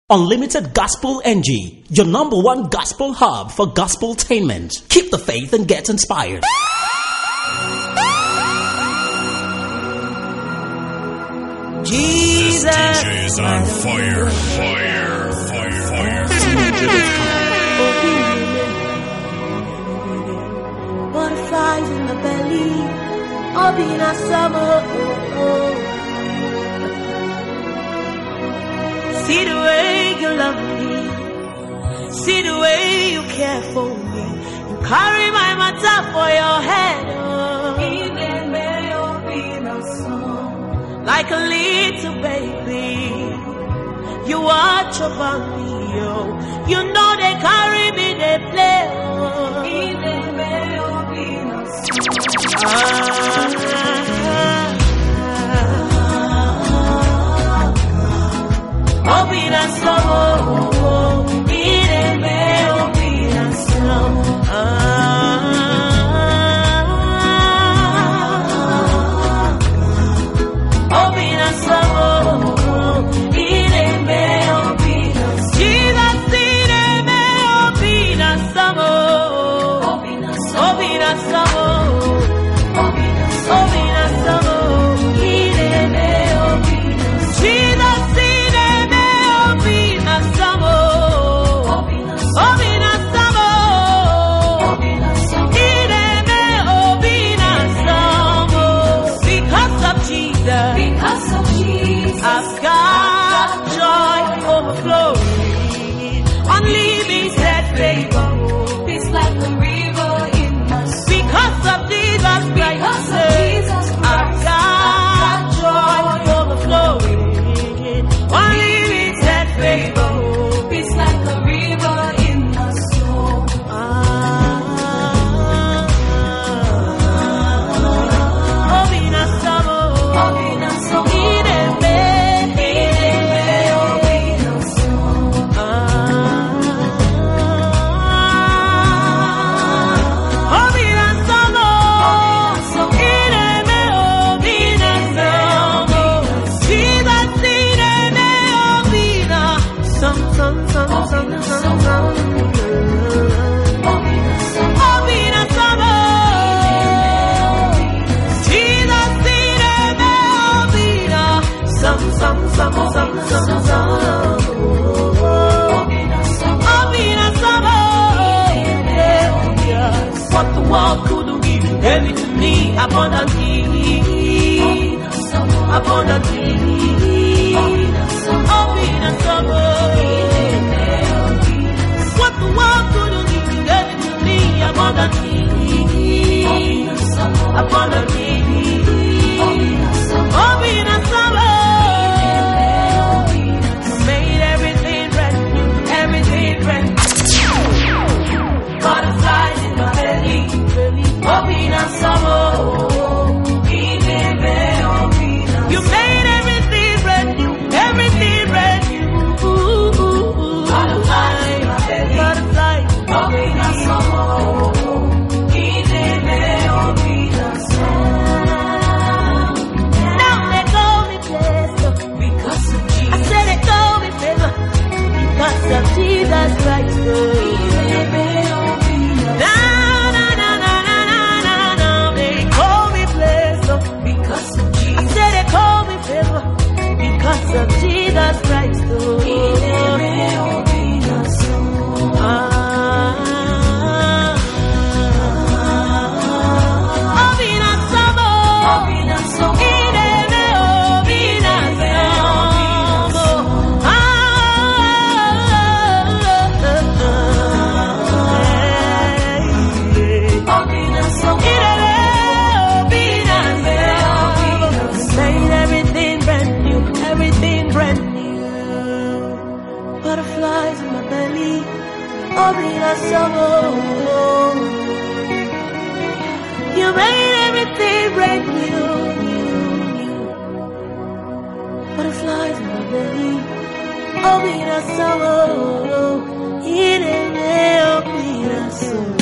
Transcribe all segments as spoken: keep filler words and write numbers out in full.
Unlimited Gospel N G, your number one gospel hub for gospeltainment. Keep the faith and get inspired. Jesus, this D J is on fire, fire, fire, fire. Butterflies in the belly, up in a summer. See the way you love me, see the way you care for me. You carry my matter for your head, oh. Even may be no song, like a little baby. You watch over me, oh. You know they carry me, they play, oh. Even may be no song. Ah. Obina slow, ire me obina slow. Obina slow, ire me obina slow. Jesus, ire me obina slow. Obina slow, obina slow, obina slow, ire me obina. Jesus. Because of Jesus, I've got joy overflowing, unlimited favor. It's like a river in my soul. Because of Jesus Christ, I've got joy overflowing, unlimited favor. It's like a river in my soul. Ah, oh, in a summer. What the world couldn't give, you gave it to me abundantly, abundantly. What the world couldn't give, you gave it to me abundantly, abundantly. You made everything brand new, everything brand new. Butterfly, butterfly, now they call me blessed because of Jesus. I said they call me favor because of Jesus Christ. Because of Jesus Christ, oh. Ah. Butterflies in my belly, Obina Sabo. You made everything brand new, new, new. Butterflies in my belly, Obina Sabo. Ire me Obina Sabo.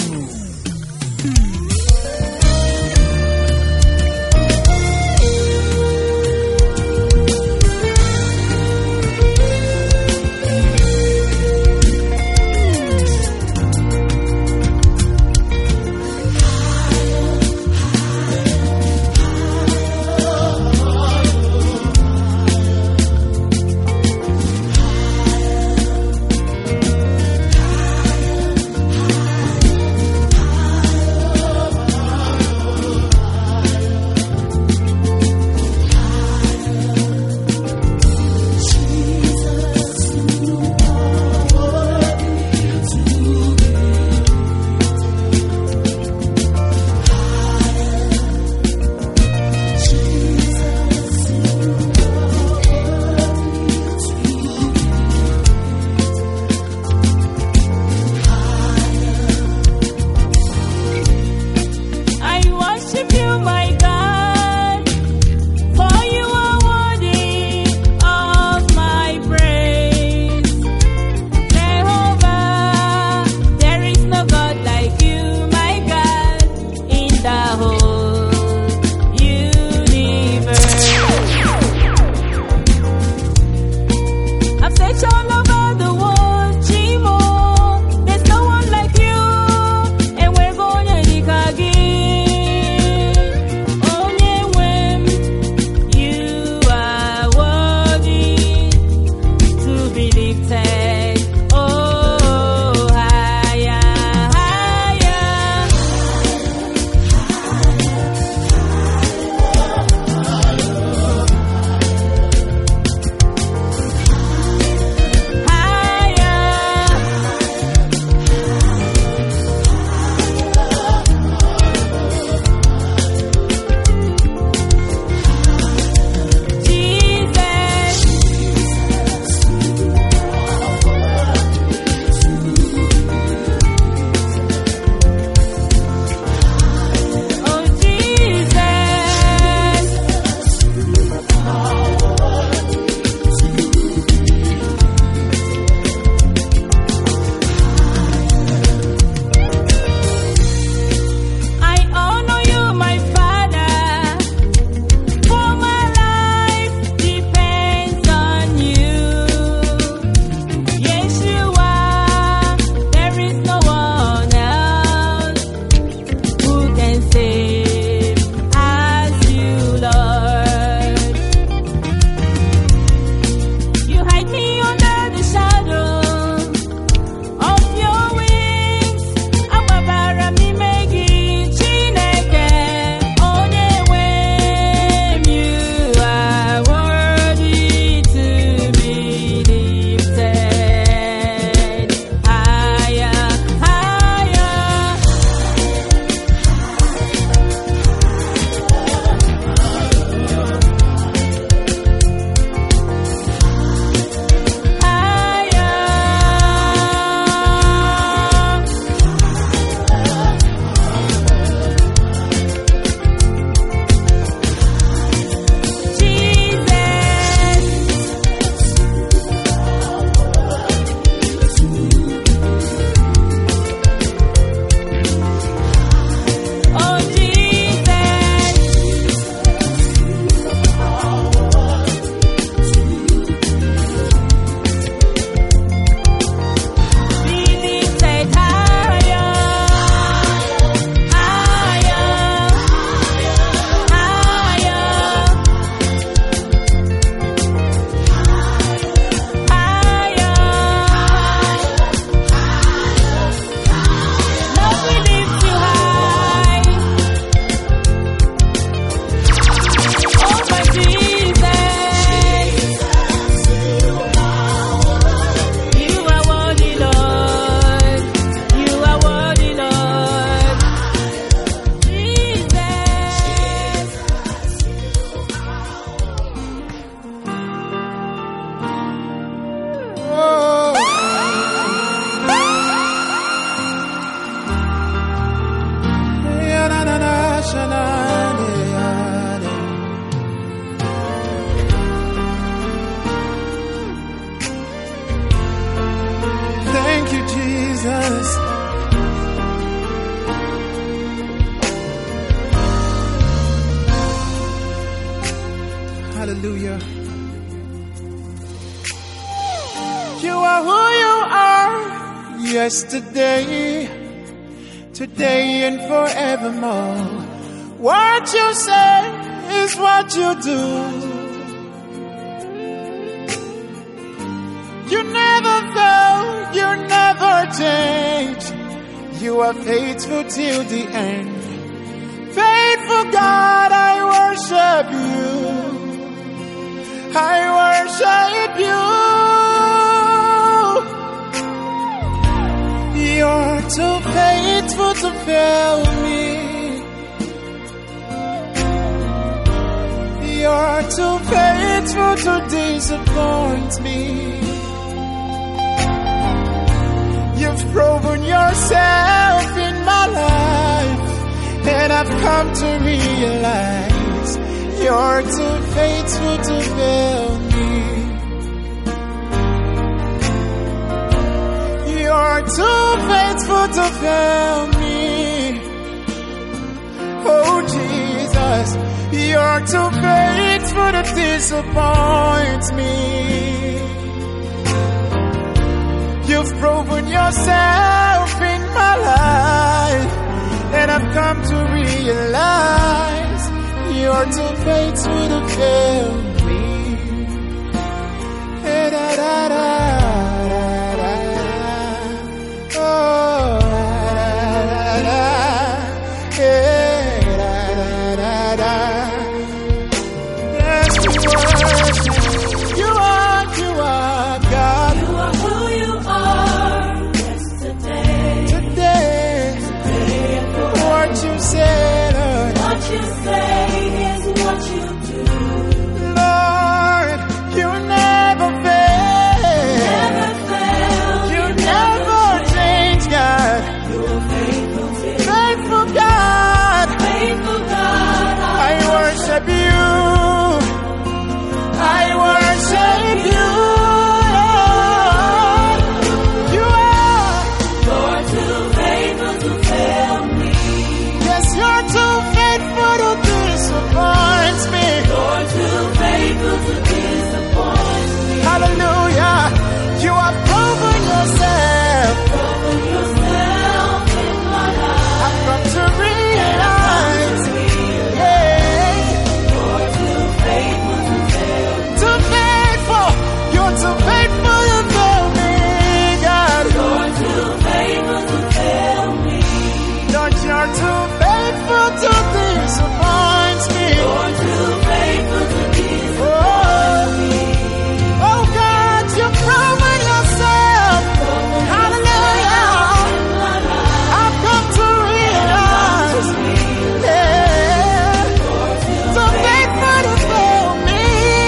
all over the world, Chimo. There's no one like you, and we're going to Nikagi. Onye Wem, you are worthy to be lifted. Oh, higher, higher. Thank you, Jesus. Hallelujah. You are who you are, yesterday, today, and forevermore. What you say is what you do. You never fail, you never change. You are faithful till the end. Faithful God, I worship you. I worship you. You're too faithful to fail me. You're too faithful to disappoint me. You've proven yourself in my life, and I've come to realize you're too faithful to fail me. You're too faithful to fail me. Oh Jesus, you're too faithful to disappoint me. yourself in my life, and I've come to realize you're too faithful to fail me. Hey, da, da, da, da, da. Oh, da, da, da. Hey, da, da, da, da. Yes, you are. You are, you are God. You are who you are. Yesterday. Today. Today and forever. What you say, Lord. What you say is what you do. Lord, you never fail. Never fail. You never change, God. You are faithful to Faithful God, faithful God. I worship you. I worship you, Lord. You are. You're too faithful to fail me. Yes, you're too faithful to disappoint me. You're too faithful to disappoint me. Hallelujah. You have proven yourself. Open yourself in my life. I've come to realize, yeah, You're too faithful to fail me. too faithful. You're too faithful to fail me, God. You're too faithful to fail me. Lord, you're too faithful to disappoint me. You're too faithful to disappoint Oh, me. oh God, you've proven yourself. Hallelujah. In my life. I've come to realize, yeah, so faithful to fail me.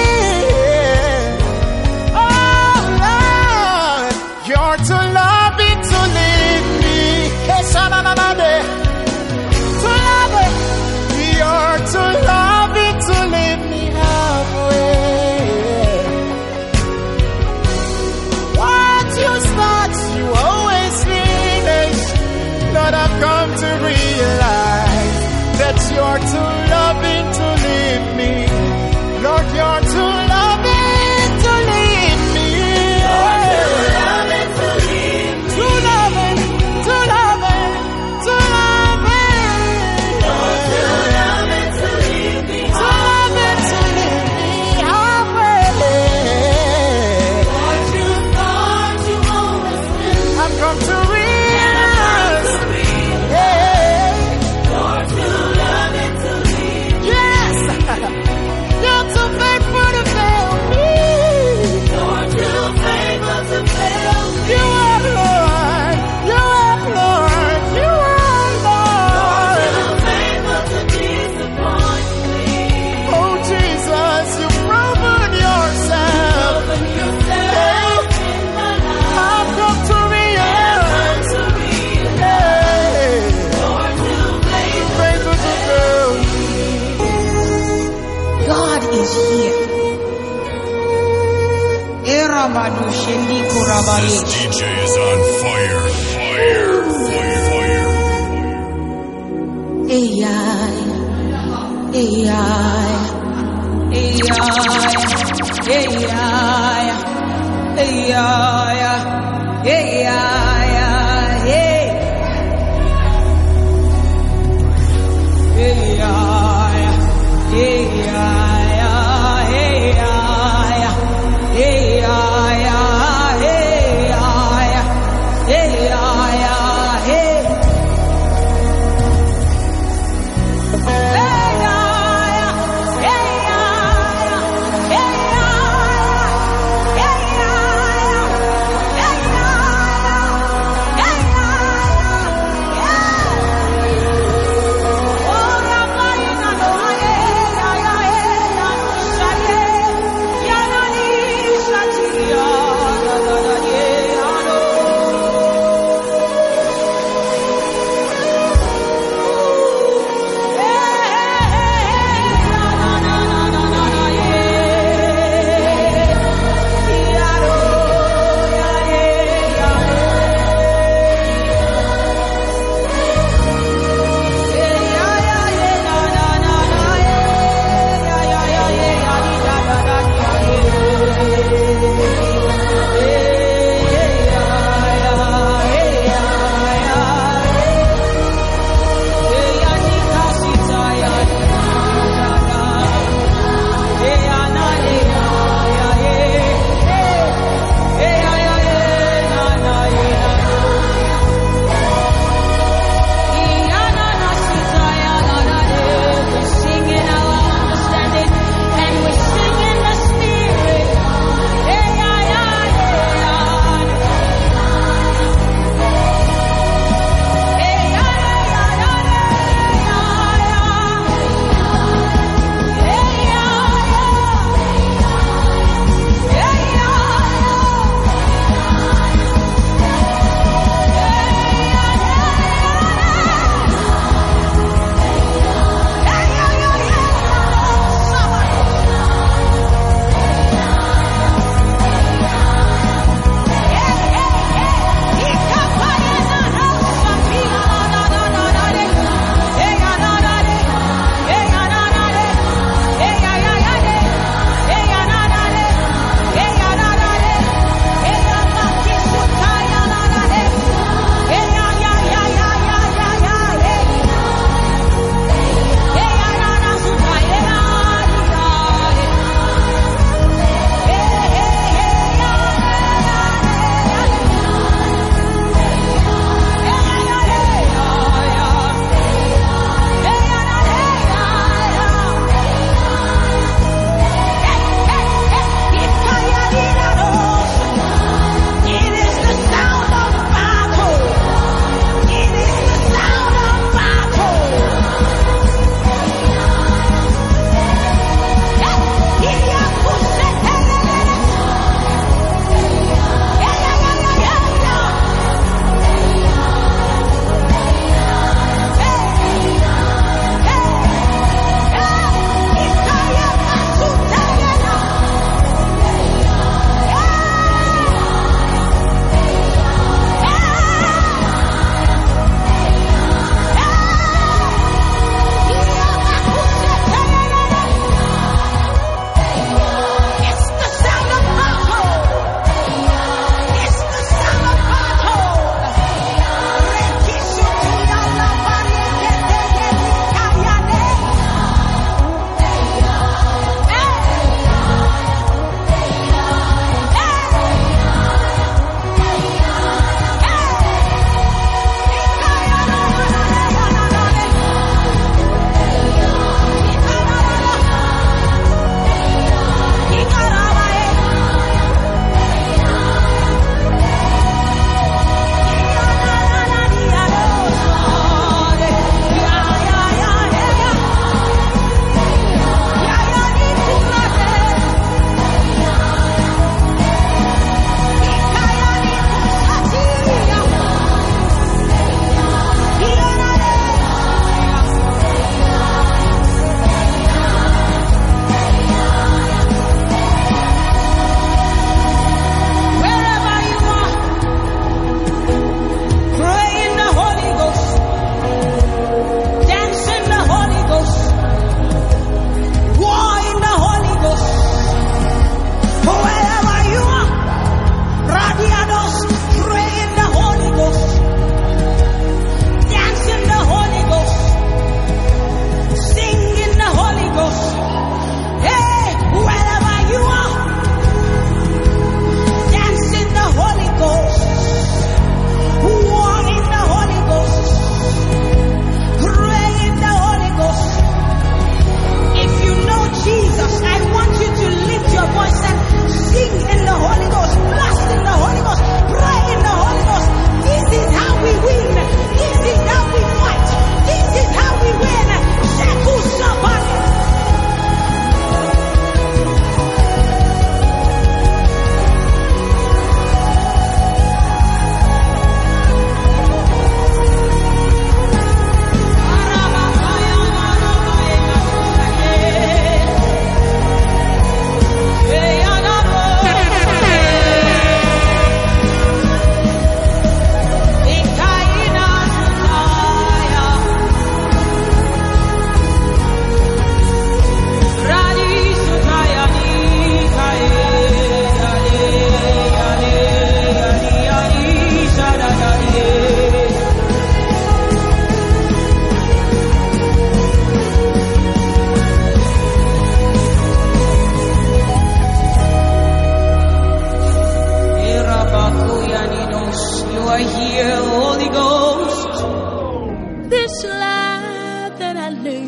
Oh Lord, you're too loving to leave me. Hey, sha-na-na-na-de. Too loving. You're too loving to leave me halfway. What you start, you always finish. Lord, I've come to realize that you're too loving to leave me. Lord, you're too loving to leave me. Loving to leave me. Too loving, too loving, too loving. Too loving to leave me. Too loving to leave me halfway. What you thought you always been. I've come to Come realize, to realize. yeah, You're too loving to leave me. yes, you're too faithful to fail me. You're too faithful to fail me. You are Lord, you are Lord, you are Lord. Too faithful to disappoint me. Oh Jesus, you've proven yourself. Open yourself in my life. I've come to realize, To realize. hey, You're too faithful. faithful to fail me. God is here. Eramadu shendi This kurabaye. D J is on fire. Fire. Fire. Fire. Ai, ai, ai, ai, ai, ai,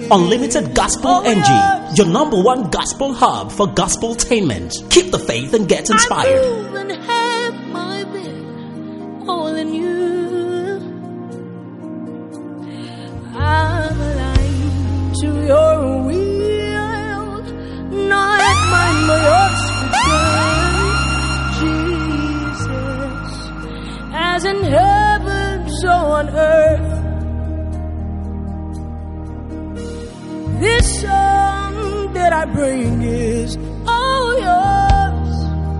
Unlimited Gospel N G, your number one gospel hub for gospeltainment. Keep the faith and get inspired. I move and have my being all in you. I'm aligned to your will, not mine but yours to Jesus, as in heaven, so on earth. This song that I bring is all yours.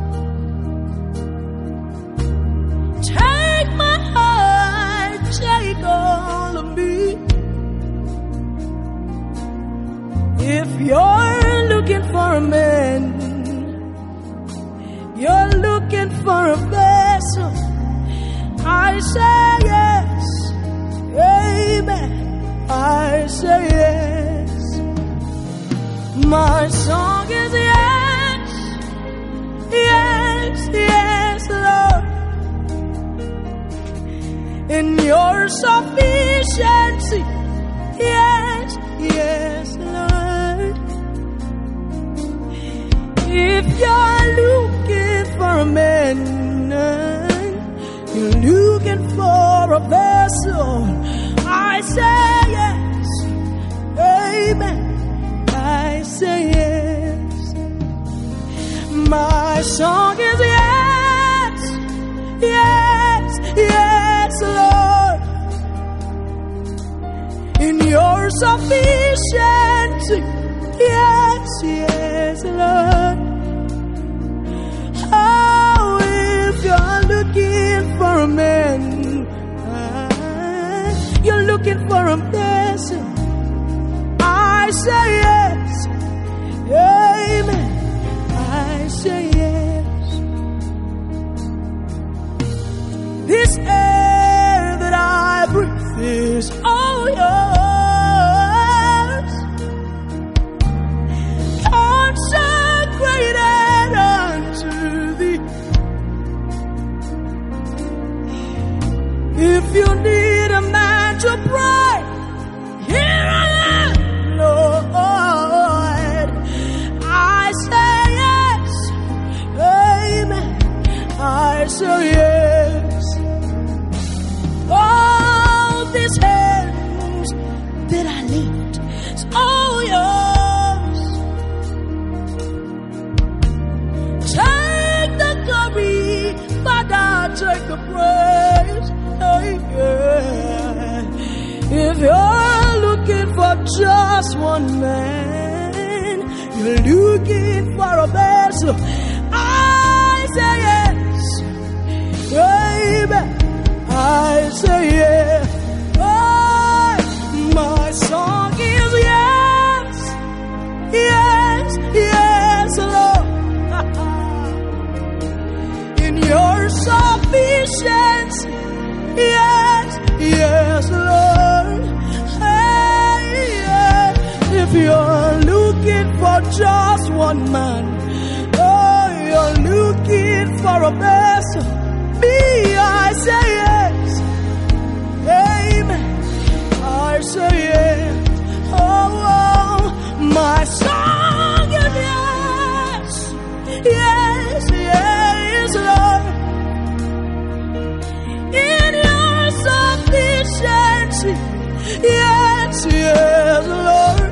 Take my heart, take all of me. If you're looking for a man, you're looking for a vessel, I say yes, amen, I say yes. My song is yes, yes, yes, Lord. In your sufficiency, yes, yes, Lord. If you're looking for a man, you're looking for a vessel, I say yes, amen, I say yes. My song is yes, yes, yes, Lord. In your sufficiency, yes, yes, Lord. Oh, if you're looking for a man, uh, you're looking for a vessel, I say yes, amen, I say yes. This air that I breathe is all yours, consecrated unto thee. If you need a man to pray, here I am, Lord, I say yes, amen, I say yes. All these hands that I lift is all yours. Take the glory, Father, take the praise, yeah. If you're looking for just one man, you're looking for a vessel, I say yes, amen, I say yes. Oh, my song is yes, yes, yes, Lord. In your sufficiency, yes, yes, Lord. If you're looking for just one man, oh, you're looking for a vessel, me, I say yes, amen, I say yes. Oh, oh, my song is yes, yes, yes, Lord. In your sufficiency, yes, yes, Lord.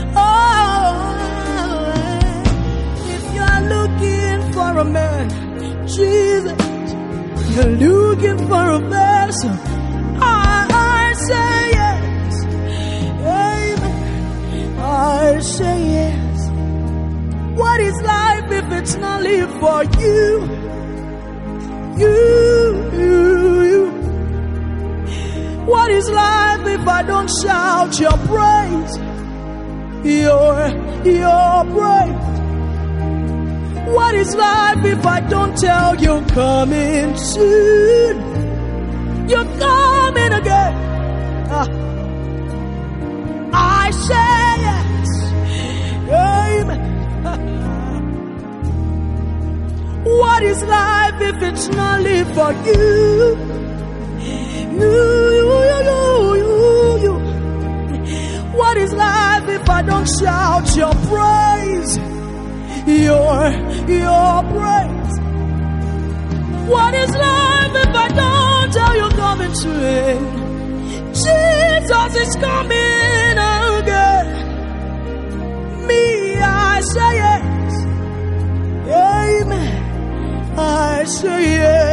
For a man, Jesus, you're looking for a vessel, I, I say yes, amen, I say yes. What is life if it's not live for you? You, you, you. What is life if I don't shout your praise? Your, your praise. What is life if I don't tell you coming soon? You're coming again. Ah. I say yes, amen. What is life if it's not live for you? You, you, you, you, you, you. What is life I don't shout your praise? Your, your praise. What is life if I don't tell you coming to it? Jesus is coming again. Me, I say yes. Amen. I say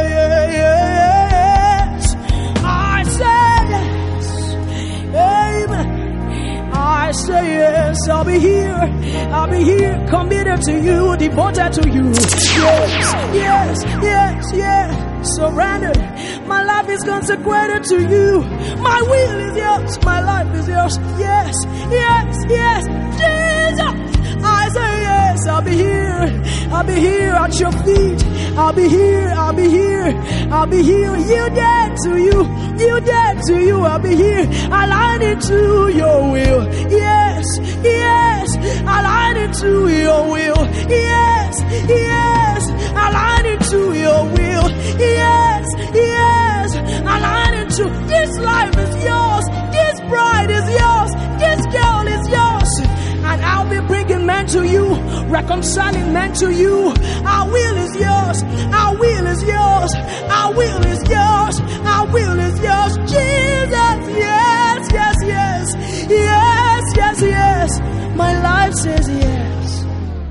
yes. I say yes. Amen. I say yes. I'll be here. I'll be here, committed to you, devoted to you. Yes, yes, yes, yes. Surrendered. My life is consecrated to you. My will is yours. My life is yours. Yes, yes, yes. Jesus. I say yes. I'll be here. I'll be here at your feet. I'll be here. I'll be here. I'll be here. Yielded to you. Yielded to you. I'll be here. Aligning to your will. Yes, yes. Aligning to your will. Yes, yes. Aligning to your will. Yes, yes. Aligning to this life is yours. This bride is yours. This girl is yours. And I'll be bringing men to you, reconciling men to you. Our will is yours. Our will is yours. Our will is yours. Our will is yours. Jesus, yes, yes, yes. Yes, yes, yes. My life says yes.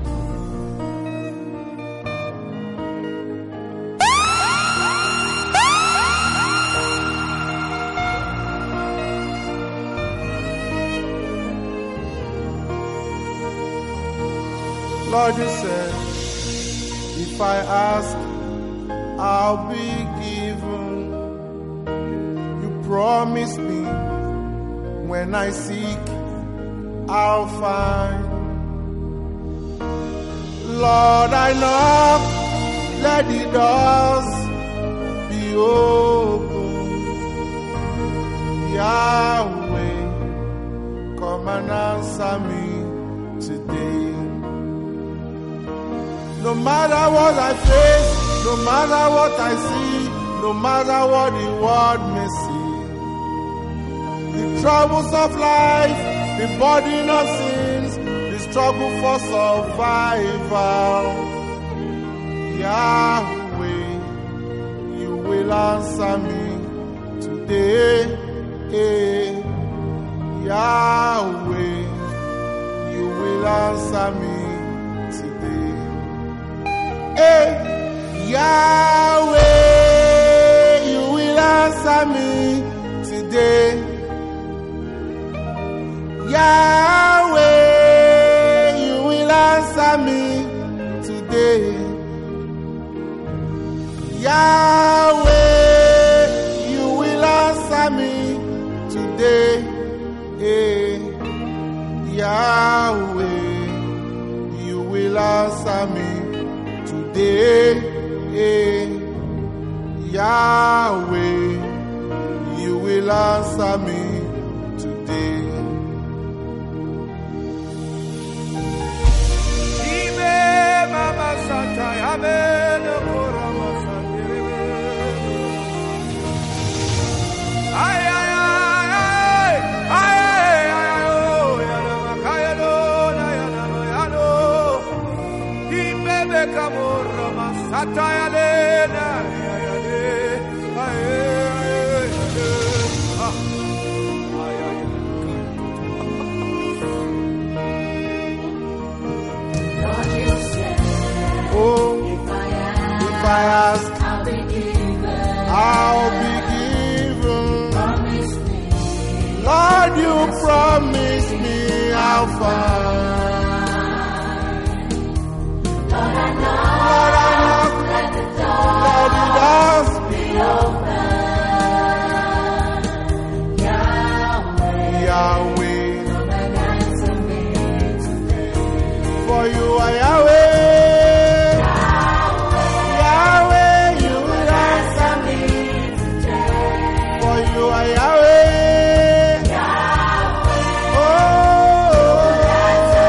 Lord, you said, if I ask, I'll be given. You promised me, when I seek, I'll find. Lord, I knock, let the doors be open. Yahweh, come and answer me today. No matter what I face, no matter what I see, no matter what the world may see, the troubles of life, the burden of sins, the struggle for survival, Yahweh, you will answer me today. Yahweh, you will answer me. Hey, Yahweh, you will answer me today. Yahweh, you will answer me today. Yahweh, you will answer me today. Hey, Yahweh, you will answer me. Yahweh, you will answer me today. Oh, if I ask, I'll be given. I'll be given. Promise me. Lord, you promise me I'll find. Lord, I know. Lord, I know. Let the door, let the doors be open. Yahweh, Yahweh, come and answer me today. For you are Yahweh. Yahweh, Yahweh, oh,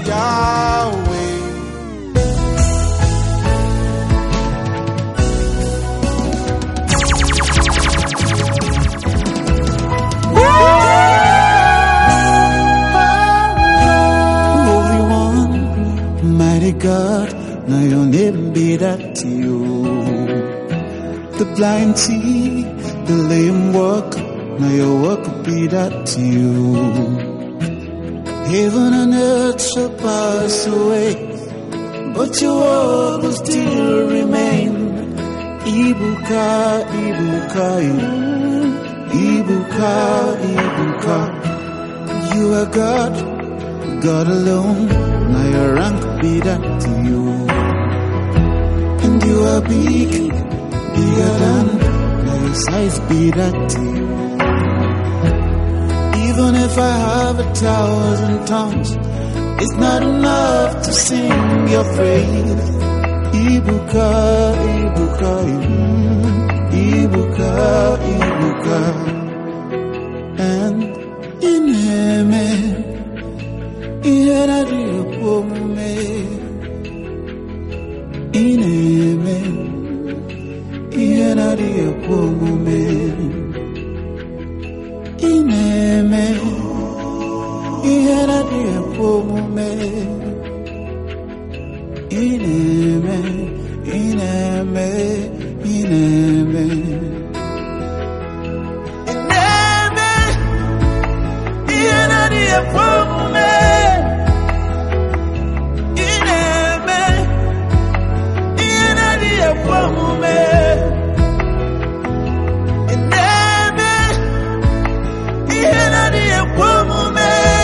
Yahweh. Holy One, mighty God, now your name be that to you. The blind see, the lame walk, now your work will be that to you. Heaven and earth shall pass away, but your word will still remain. Ibuka, Ibuka, Ibuka, Ibuka. You are God, God alone. Now your rank be that to you. And you are big, bigger than, now your size be that to you. Even if I have a thousand tongues, it's not enough to sing your praise. Ibuka, Ibuka, Ibuka, Ibuka. And ineme, inena diopome. Ineme, inena diopome. Ineme, inena diopome. Ineme, ineme, ineme. Ineme, inena diopome. Ineme, inena diopome. Ineme, inena diopome.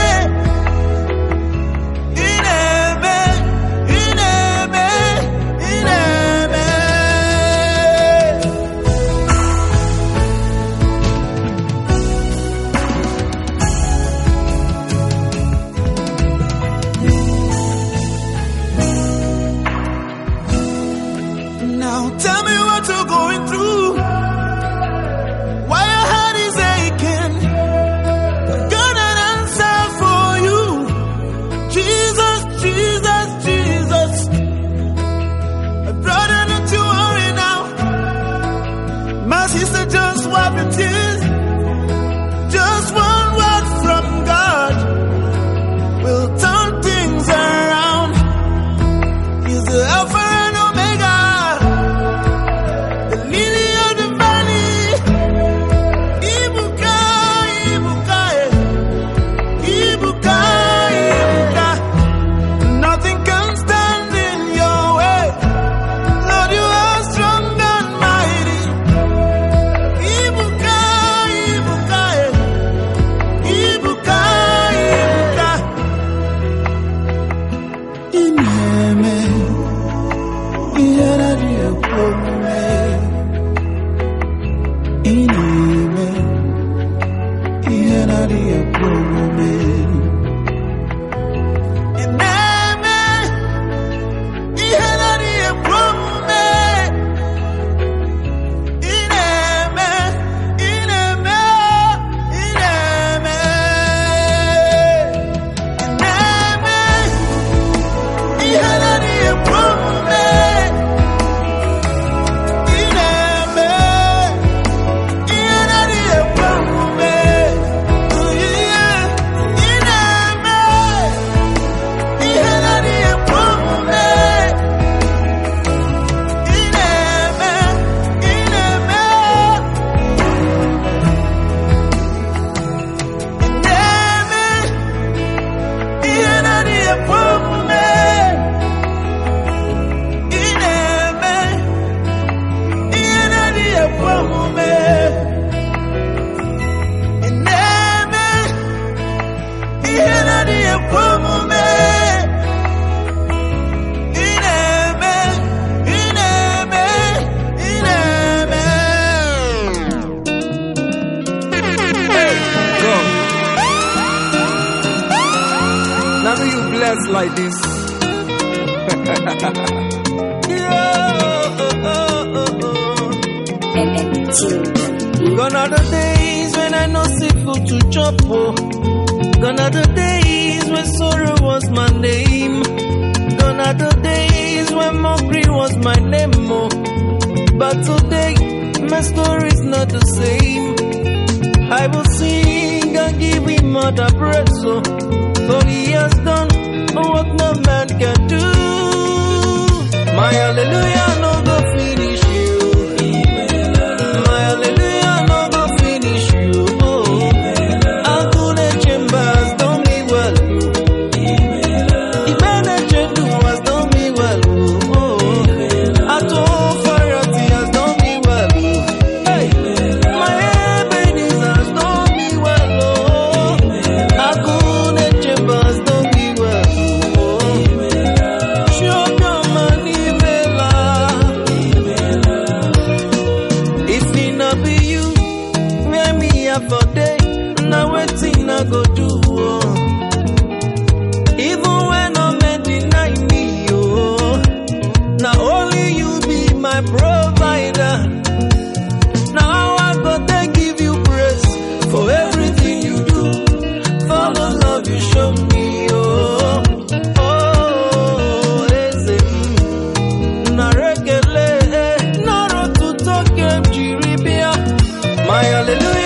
Now tell me what you're going through, why your heart is aching. Got an answer for you. Jesus, Jesus, Jesus. Brother, don't you worry now. My sister, just wipe your tears. Just one word from God will turn things around. He's the Alpha and Omega, the lily of the valley. Ibuka, Ibuka, Ibuka, Ibuka. Nothing can stand in your way. Lord, you are strong and mighty. Ibuka, Ibuka, Ibuka, Ibuka. Ineme, inena diopome. Ineme, inena diopome. Ineme, inena diopome. Ineme, ineme, ineme. Ineme, inena diopome. Ineme, inena diopome. Oh yeah, ineme, inena diopome. Ineme, ineme. blessed like this. Gone are the days when I no see food to chop. Oh. Gone are the days when sorrow was my name. Gone are the days when mockery was my name. Oh. But today, my story's not the same. I will sing and give him all the praise. Oh. For he has done what no man can do. My hallelujah no go finish you. My hallelujah no go finish you. Oh, Akune Chambers done me well. Ibene Chendu has done me well. Oh, Ato Farati has done me well. Hey, my Ebenezer has done me well. Oh, Akune Chambers done me well. Oh, show come and for day, now waiting I go do. Oh. Even when no men deny me, oh. Now only you be my provider. Now I go to give you praise for everything you do, for the love you show me, oh. Oh, eze, narekele, naro to talk em jiribia, my hallelujah.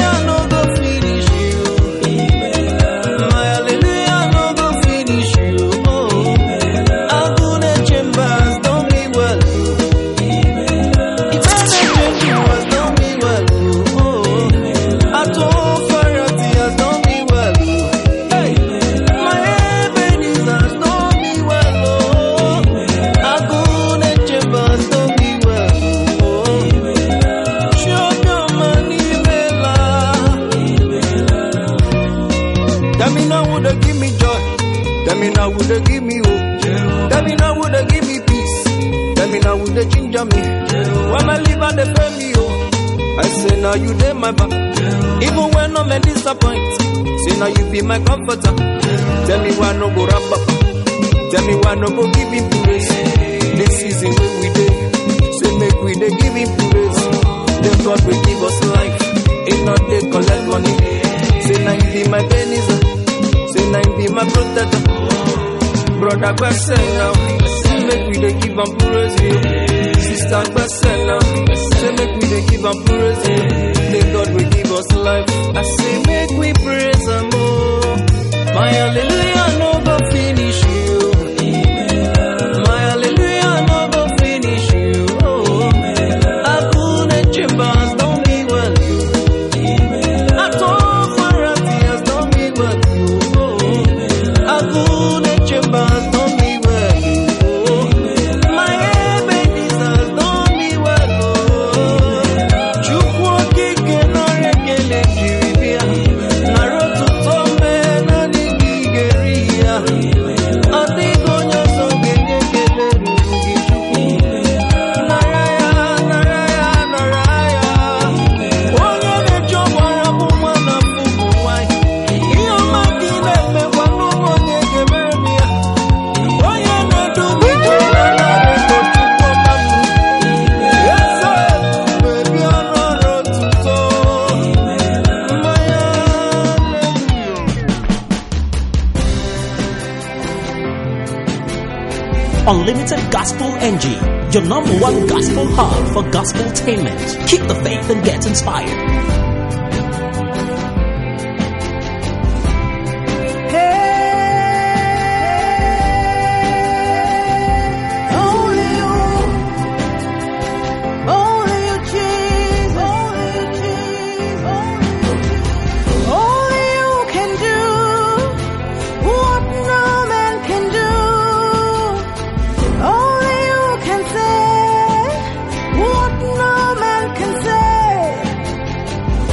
Would they give me hope? Tell me now, would they give me peace? Tell me now, would they ginger me? When I live and they fail me, oh, I say now you dey my back. Even when no man disappoint, say now you be my comforter. Tell me why no go rap up. Tell me why no go give him praise. This season when we dey, say make we dey give him praise. Then God will give us life. If not they collect money. Say now you be my Ebenezer. Say now you be my protector. Brother Gbese now, say make we dey give am praise. Sister Gbese now, say make we dey give am praise. Then God will give us life. I say make we praise am more. My hallelujah no go finish you. My hallelujah no go finish you. Oh, Akune Chambers done me well. Ato Farati has done me well. Oh, Akune Chambers done me well. Oh, my Ebenezer done me well. Oh, Chukwu Okike no rekele jiribia. Naro tutome na nigigeria. Adigo nyoso genye kele rugi chukwu. Naraya, naraya, naraya. Onye necho mwara mwana fugu wai. Iyo makine me wanu mwenye gebermia. Onye nedu mijona na reko chukwu mamu. Yes sir, baby anoro tuto. Maya Unlimited Gospel N G, your number one gospel hub for gospeltainment. Keep the faith and get inspired. Only you, only you, Jesus. Only you, Jesus. Only you can do what no man can do. Only you can say what no man can say.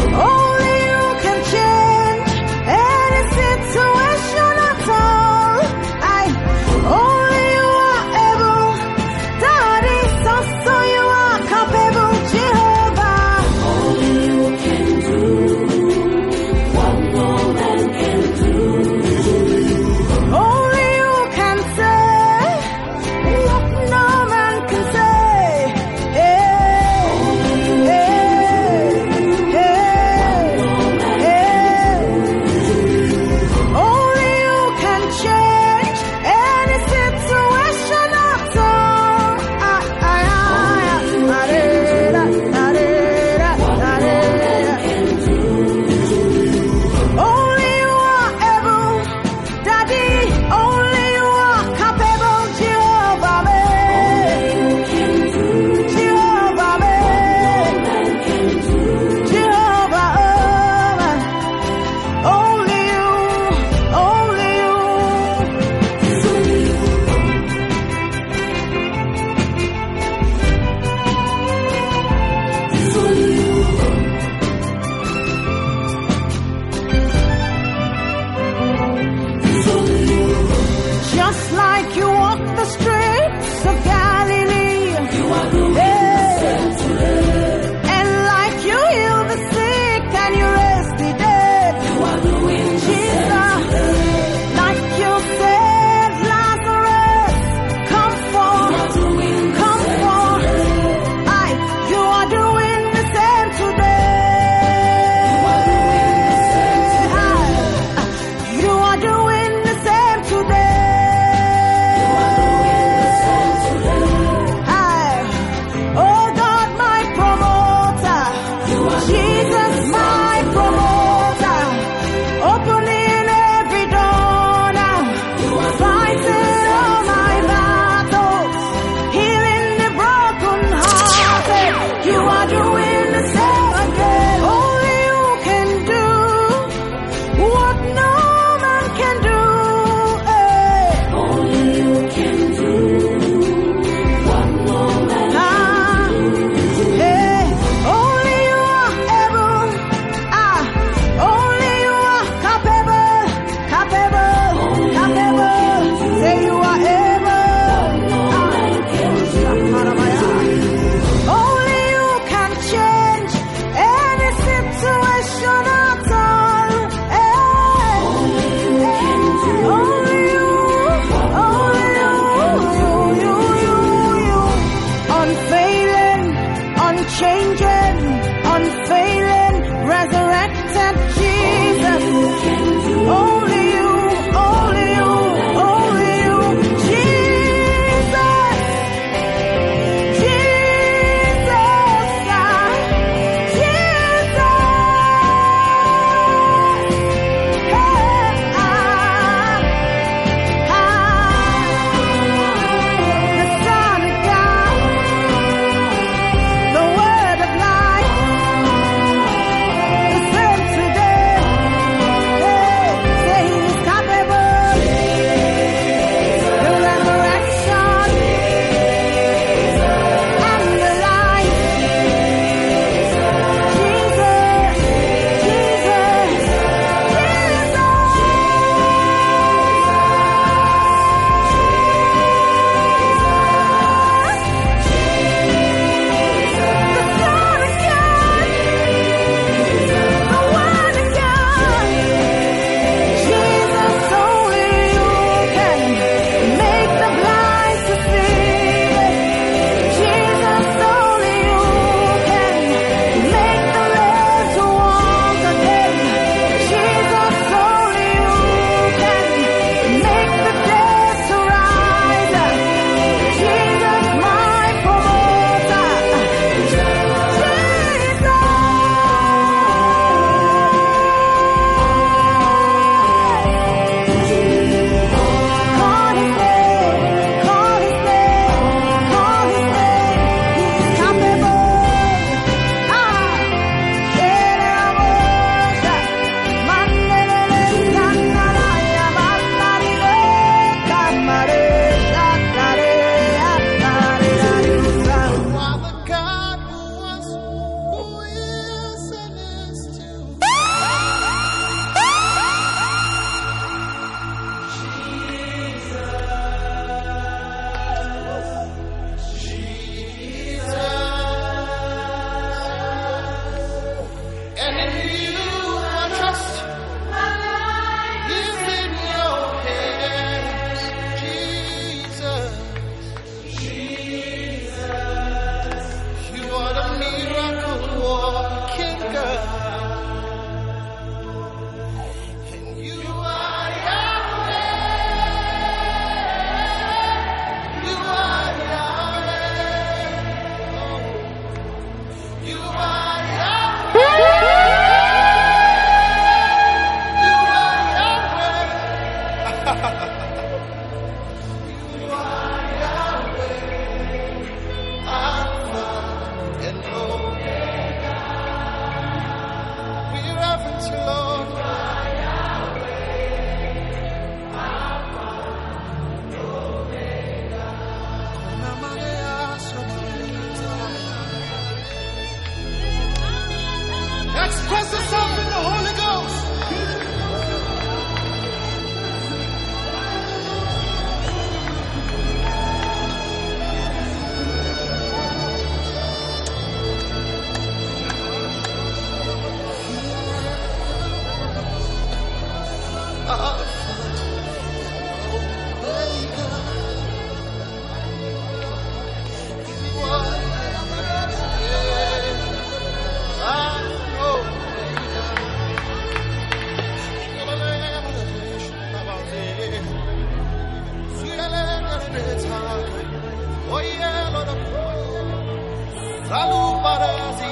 Oh yeah, Lord of Salu Parazi,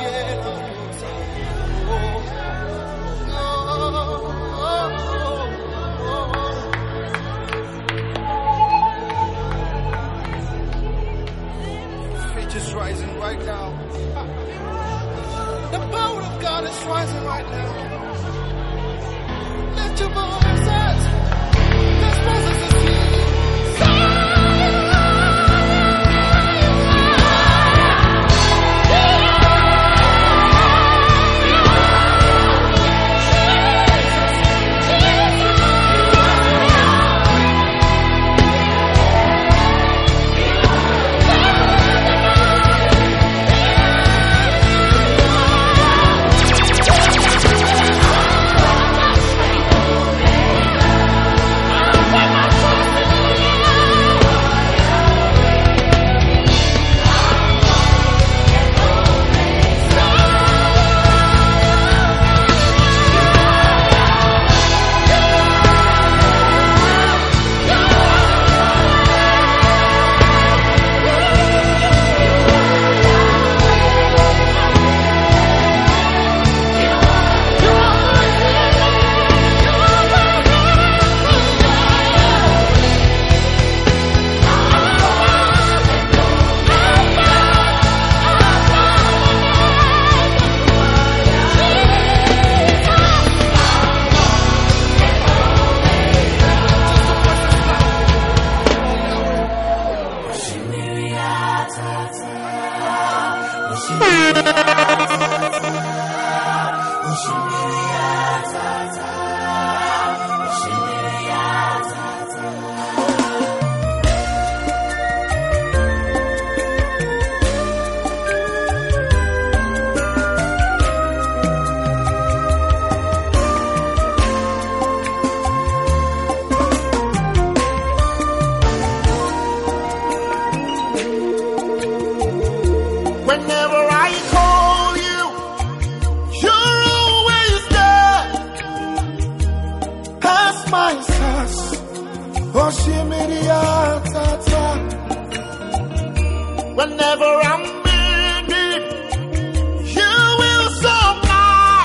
faith is rising right now. The power of God is rising right now. Lift your voices. This presence is here. Whenever I'm in need, you will supply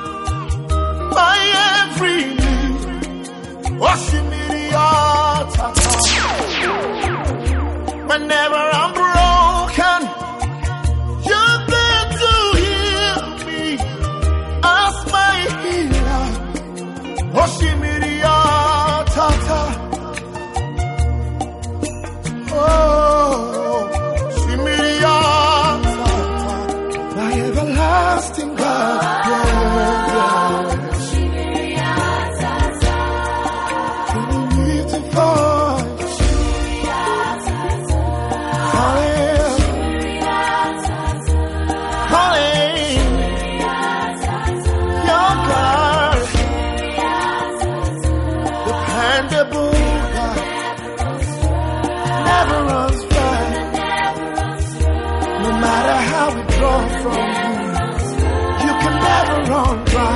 my every need. Whenever I'm broken, you're there to heal me as my healer. Oshimiria Tata. Oh, Shimiria Tata. My everlasting God. Yeah, yeah. Shimiria Tata. Can you lift the voice? Shimiria Tata. Calling. Shimiria Tata. Calling. Shimiria Tata. Your God. Shimiria Tata. Dependable God. Never runs dry. No matter how we draw from you, you can never run dry.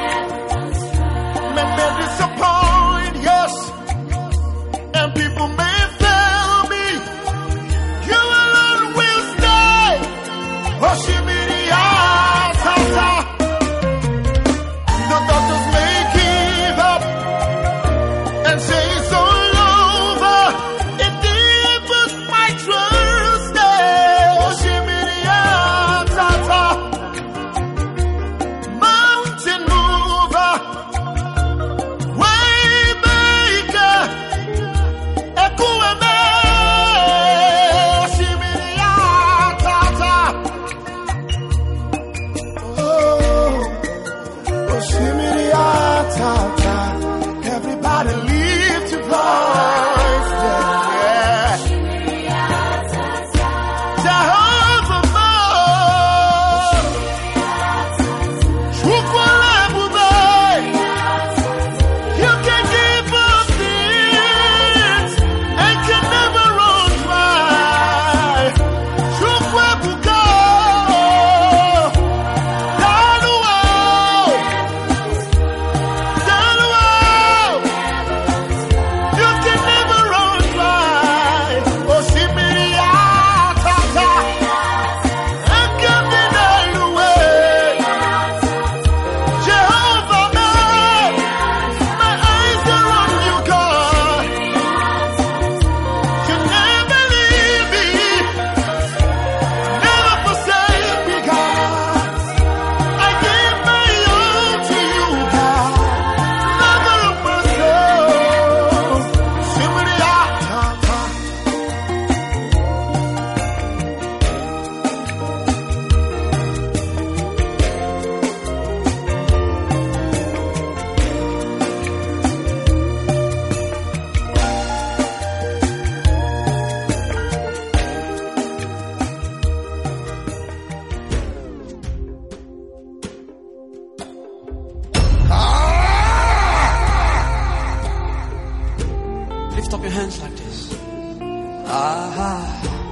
Men may disappoint, yes, and people may fail me. You alone will stay. Oshimiria Tata. The doctors may give up and say it's all over. If they put my trust there, Oshimiria Tata. Mountain Ah,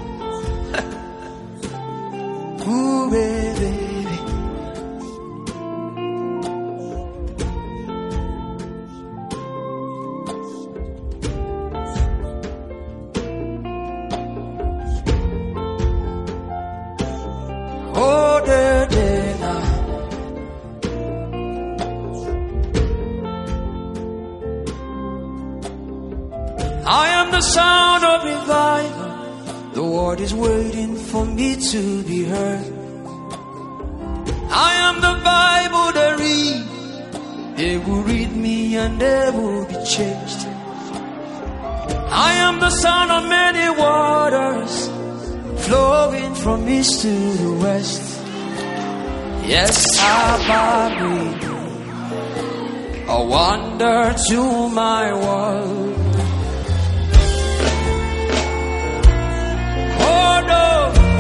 ooh, baby. Oh, da, da, da. I am the sound of revival. The world is waiting for me to be heard. I am the Bible they read. They will read me and they will be changed. I am the sound of many waters flowing from east to the west. Yes, I bring a wonder to my world. Oh no,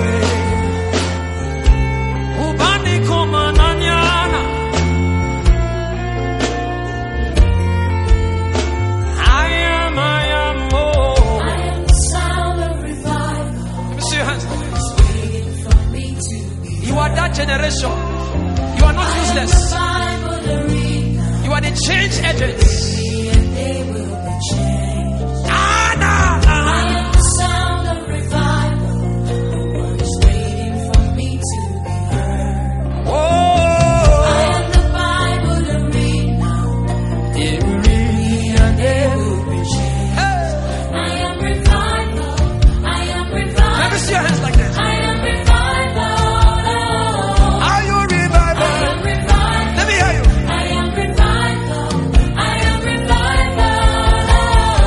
Ubani Kumananyana. I am, I am, oh. I am the sound of revival. Let me see your hands. Waiting for me to be. You are that generation. You are not useless. You are the change agents. And they will be changed. Ah, nah, nah. I am the sound of revival. The world is waiting for me to be heard. Oh, I am the Bible to read now. They will read me and they will be changed. Hey. I am revival. I am revival. Let me see your hands like this. I am revival. Are you revival? I am revival. Let me hear you. I am revival. I am revival.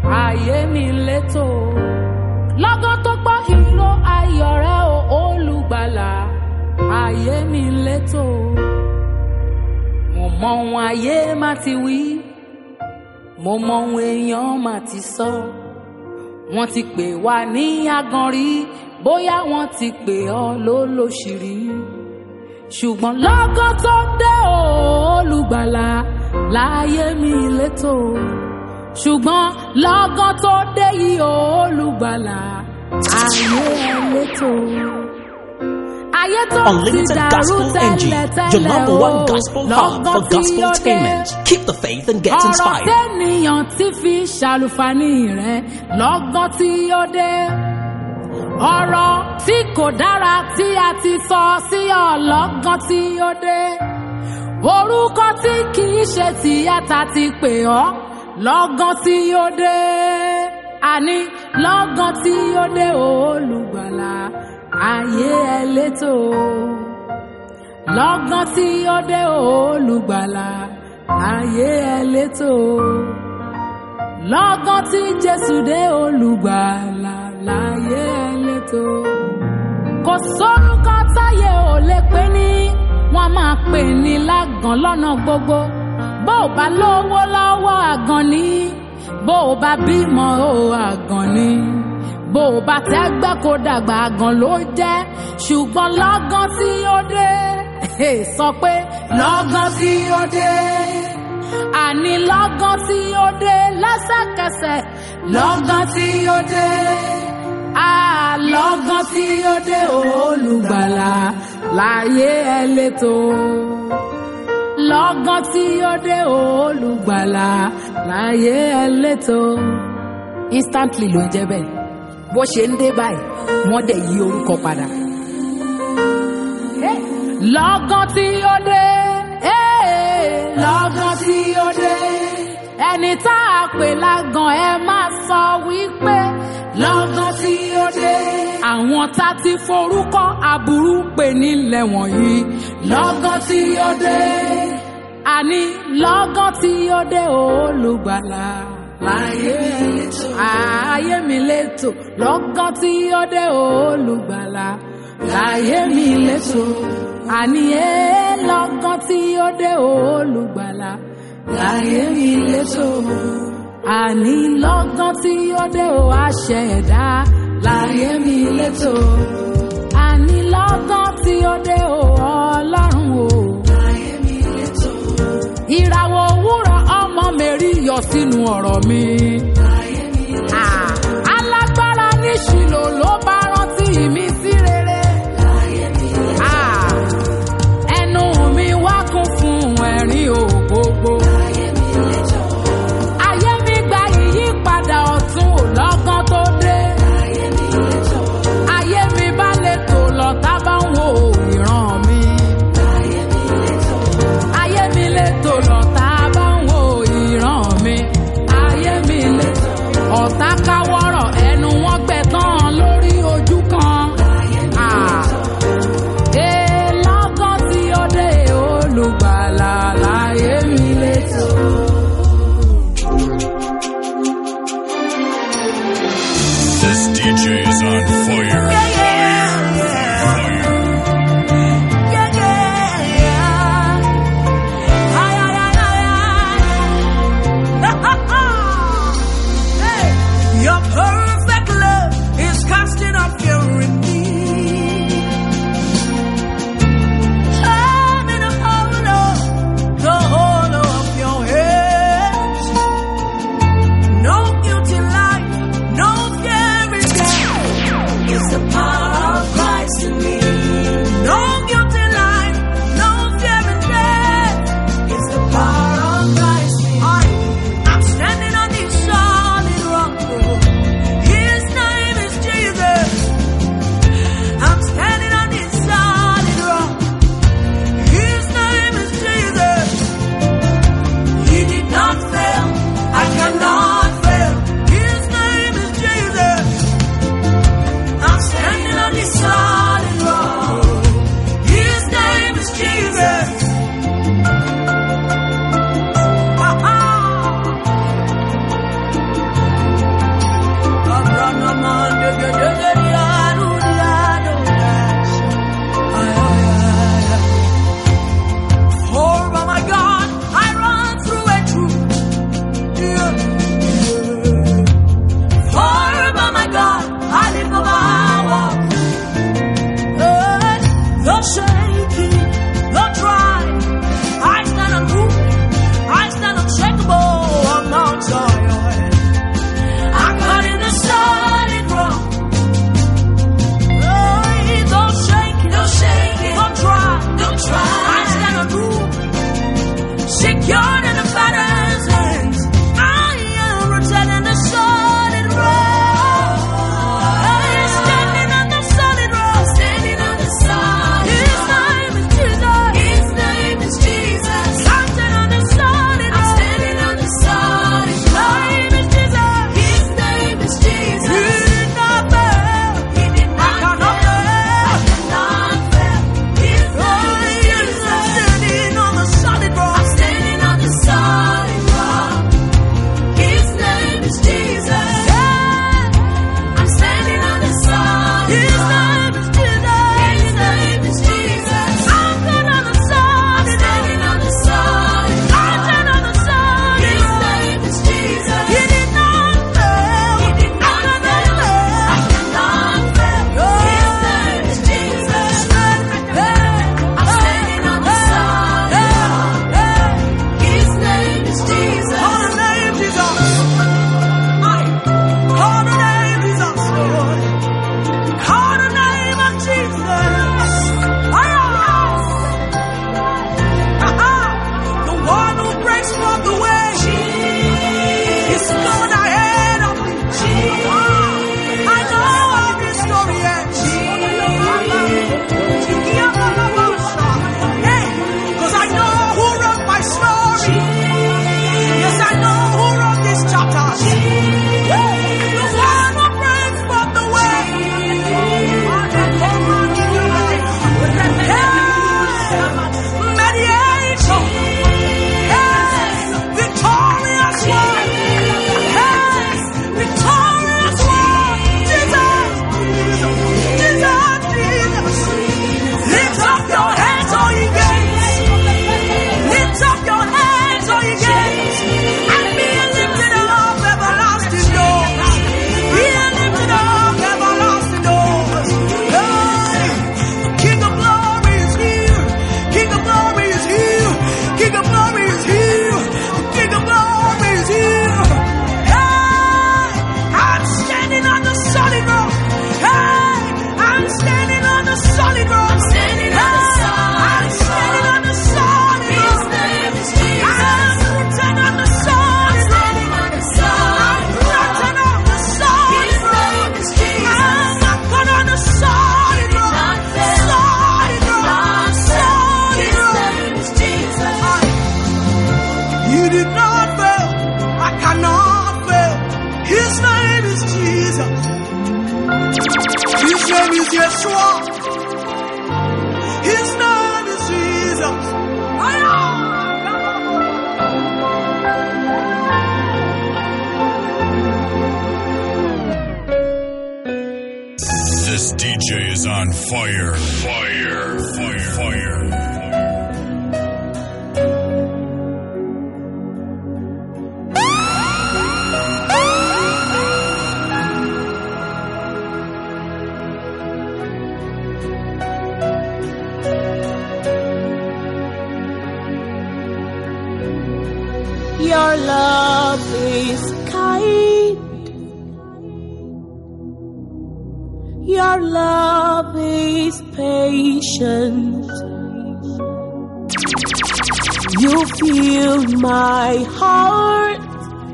ayé mi létò. Lọ́gán tó gbọ́ ìró ayọ̀ rẹ o olùgbàlà, ayé mi létò. Mo mọ ohun ayé má ti wí, mo mọ ohun èèyàn má ti sọ. Wọ́n ti pè wá ní aganrí, bóyá wọ́n ti pè ọ́ lólóṣìírí. Ṣùgbọ́n lọ́gán tó dé o olùgbàlà, láyé mi létò. Ṣùgbọ́n lọ́gán tó dé yìí o olùgbàlà, ayé ẹ létò. Ayé tó ti Unlimited dàrú Gospel N G, your tẹ́lẹ̀ number tẹ́lẹ̀ one o, gospel hub lọ́gán for tí gospel ó dé. attainment. Keep the faith and get Ọ̀rọ̀ inspired. tẹ́nìyàn ti fi ṣàlùfàní rẹ̀ lọ́gán tí ó dé. Ọ̀rọ̀ tí kò dára tí a ti sọ sí ọ lọ́gán tí ó dé. Orúkọ tí kì í ṣe tìyàtà ti pè ọ́ lọ́gán tí ó dé. Àní lọ́gán tí ó dé olùgbàlà, ayé ẹ létò. Lọ́gán tí ó dé olùgbàlà, ayé ẹ létò. Lọ́gán tí Jésù dé olùgbàlà, láyé ẹ létò. Kò sórúkọ táyé ò lè pè ní, wọ́n máa pè ní lágàn lọ́nà gbogbo. Bó o bá lówó lọ́wọ́ àgàn ni, bó o bá bímọ o àgàn ni, bó o bá tẹ́gbẹ́ kó dàgbà àgàn ló jẹ́. Ṣùgbọ́n lọ́gán tí ó dé, sọ pé lọ́gán tí ó dé. Àní lọ́gán tí ó dé lẹ́sẹ̀kẹsẹ̀, lọ́gán tí ó dé. Ah, lọ́gán tí ó dé olùgbàlà, láyé ẹ létò. Lọ́gán tí ó dé olùgbàlà, láyé ẹ létò. Instantly ló ń jẹ́ bẹ́ẹ̀. Bó ṣe ń dé báyìí, wọ́n dẹ̀ yí orúkọ padà. Hey! Lọ́gán tí ó dé, hey! Lọ́gán tí ó dé. Ẹni tá a pè lágàn ẹ máa sọ wípé lọ́gán tí ó dé. Àwọn tá ti forúkọ aburú pè nílẹ̀ wọ̀nyí, lọ́gán tí ó dé. Àní lọ́gán tí ó dé olùgbàlà, láyé mi létò. Ayé mi létò. Lọ́gán tí ó dé olùgbàlà, láyé mi létò. Àní ẹ lọ́gán tí ó dé olùgbàlà, láyé mi létò. Àní lọ́gán tí ó dé o aṣẹ̀dá, láyé mi létò. Àní lọ́gán tí ó dé o Ọlọ́run o, láyé mi létò. Ìràwọ̀ òwúrọ̀ ọmọ Mẹ́rí yọ sínú ọ̀rọ̀ mi, láyé mi létò. Alágbára ní Ṣílò ló bá rántí mi sí rere, láyé mi létò. Ẹnu mi wá kún fún ẹ̀rín ògbógbó, láyé mi létò. Ayé mi gba ìyípadà ọ̀tun ò lọ́gán tó dé. Ayé mi létò. Ayé mi bá létò lọ́tà bá ń wo ìran mi. Ayé mi létò. Ayé mi létò lọ́tà bá ń wo ìran mi. Ayé mi létò. Ọ̀tá káwọ́rọ̀ ẹnu wọn gbẹ tán lórí ojú kan. Ayé mi létò. Ee lọ́gán tí ó dé olùgbàlà, láyé mi létò. This D J is on fire. Yeah, yeah, Fire, yeah. fire. Yeah, yeah, yeah. Ay, ay, ay, ay, ay. Hey, your perfect love is casting off fear in me. I'm in a hollow, the hollow of your hands. No guilty life, no fear in death. It's the power His name is Yeshua. His name is Jesus. This D J is on fire. Fire. Fire. Fire. Your love is kind. Your love is patient. You fill my heart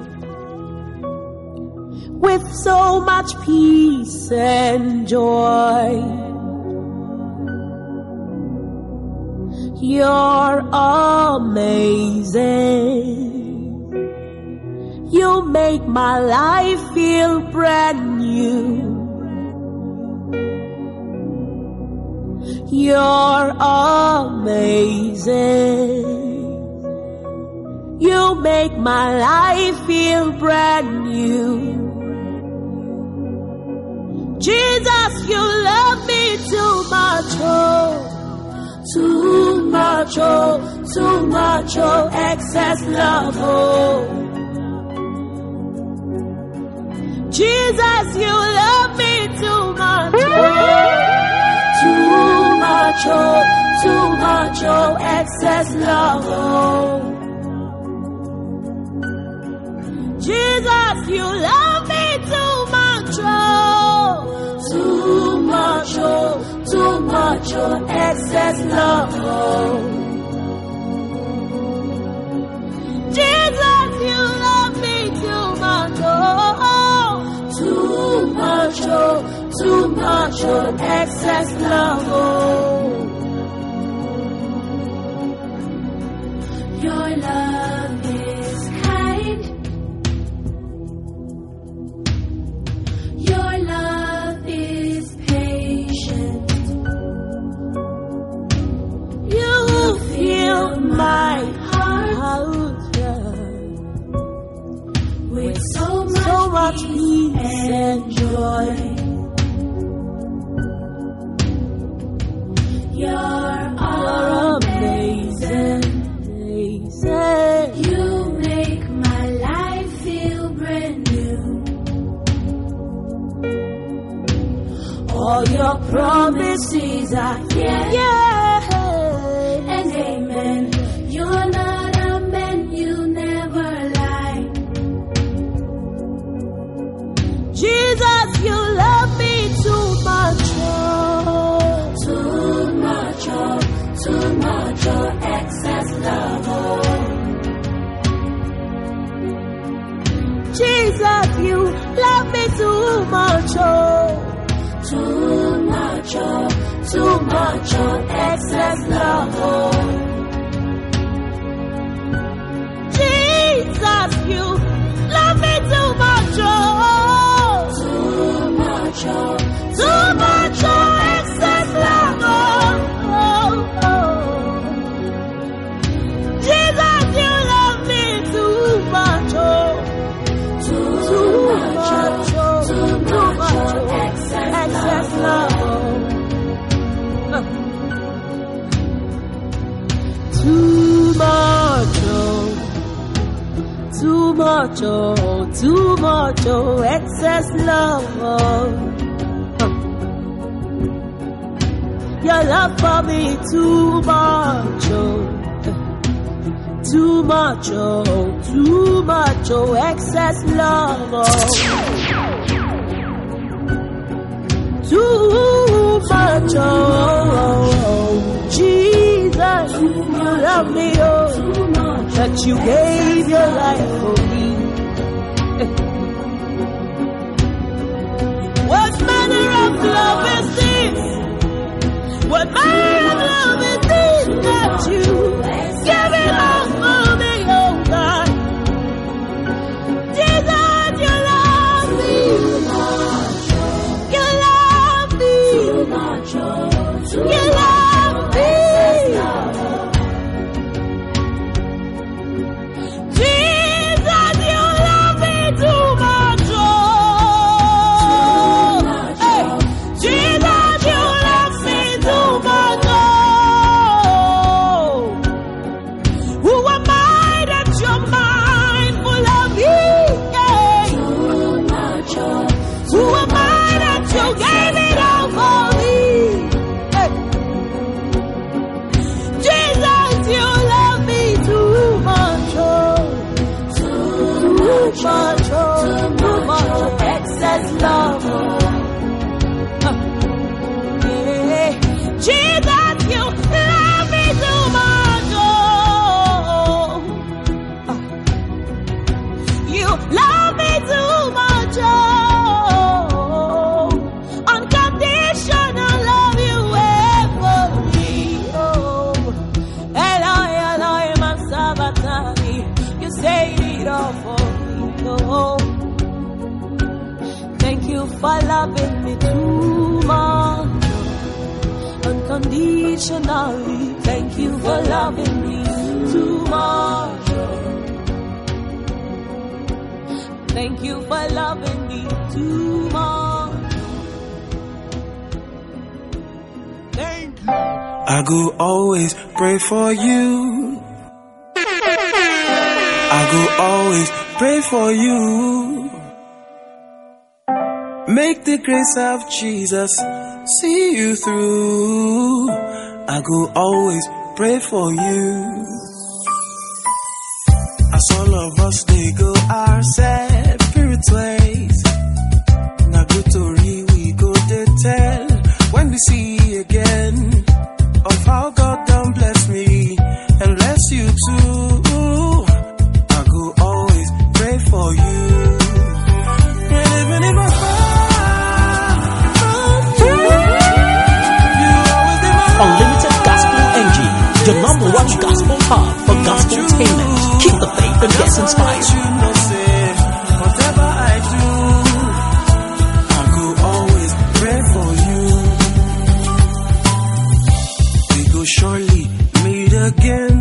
with so much peace and joy. You're amazing. You make my life feel brand new. You're amazing. You make my life feel brand new. Jesus, you love me too much, oh, too much, oh, too much, oh, excess love, oh. Jesus, you love me too much, oh, too much, oh, too much, oh, excess love, oh. Jesus, you love me too much, oh, too much, oh, too much, oh, excess love, oh. Jesus, you love me too much, oh, too much, oh, too much, oh, excess love, oh. Your love is kind. Your love is patient. You fill my heart with so much, so much peace and joy. You're amazing. amazing. You make my life feel brand new. All your promises are yes, yeah, and amen. You're not a man, you never lie. Jesus, you love me too much, oh, too much, oh, too much, oh, excess love, oh. Jesus, you love me too much, oh, too much, oh, too much, oh, excess love, oh. Jesus, you love me too much, oh, too much, oh, too much, oh, excess love, oh, oh, oh. Jesus, you love me too much, oh, too, too much, oh, too much, oh, excess, excess love, oh. Uh. Too much, oh, too much, oh, too much, oh, excess love, oh. Uh. Your love for me too much, oh, too much, oh, too much, oh, excess love, oh. Too much, oh, Jesus, you love me, oh, that you gave your life for me. What manner of love is this? What manner of love is this that you give it all for me, oh God? Jesus, you love me. You love loving me too much, unconditionally. Thank you for loving me too much. Thank you for loving me too much. Thank you. I go always pray for you. I go always pray for you. Make the grace of Jesus see you through. I go always pray for you. As all of us they go our separate ways. Na good story we go to tell when we see again of how God done bless me and bless you too. I go always pray for you. And even if I fall from you, you always be my Unlimited Gospel N G, your number one gospel hub for gospeltainment. Keep the faith and get inspired. You know, say, whatever I do, I go always pray for you. We go surely meet again.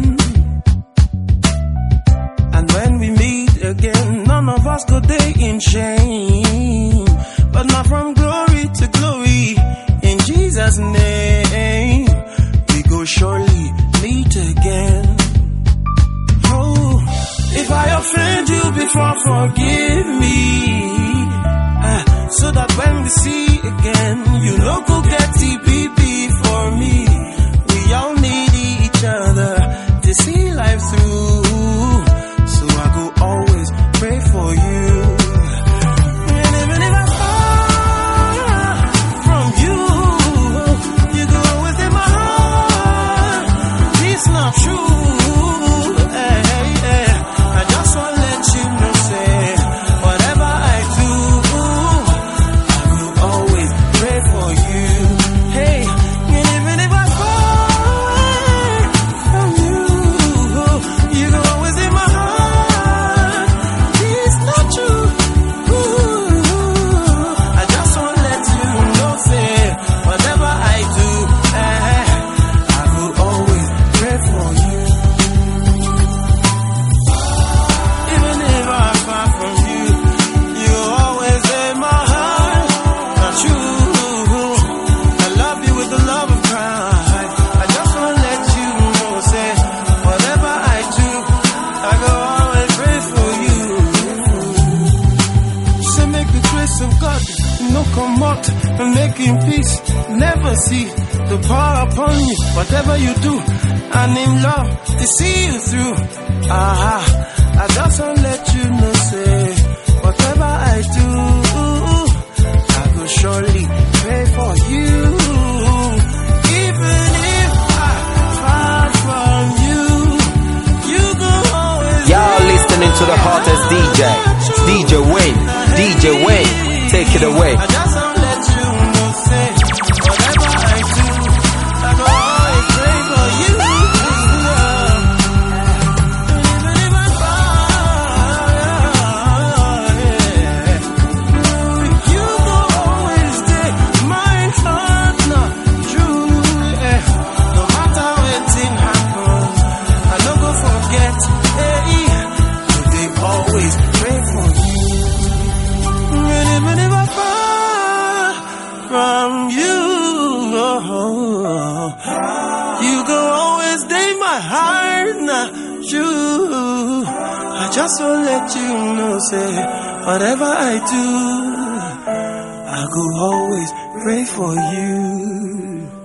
And when we meet again, none of us go day in shame. But not from glory to glory, in Jesus' name. We go surely meet again. Oh, if I offend you before, forgive me. Uh, so that when we see again, you know go get T P P for me. We all need each other to see life through. So I go always pray for you. And even if I fall from you, you go always in my heart. It's not true. Hey, hey, hey. I just want to let you know, say, whatever I do, I will always pray for you. Hey, and even if I fall from you, you go always in my heart. It's not true. I just want to let you know, say, whatever I do, eh, I will always pray for you. Even if I'm far from you, you always in my heart. Not you. I love you with the love of Christ. I just want to let you know, say, whatever I do, I go always pray for you. Say, make the grace of God no come out and making peace. Never see the power upon you. Whatever you do, and in love to see you through. Ah, I just want to let you know, say, whatever I do, I go surely pray for you. Even if I far from you, you go always. Y'all listening to the hottest D J, D J Wayne, D J Wayne, take it away. I just want to let you know, say, whatever I do, I go always pray for you. Even if I fall, yeah. You go always stay my heart, not true. Yeah. No matter what happens, I no go forget. Hey, they always pray for you. And even if I fall from you, oh, you go always stay my heart, not you. I just want to let you know, say, whatever I do, I go always pray for you.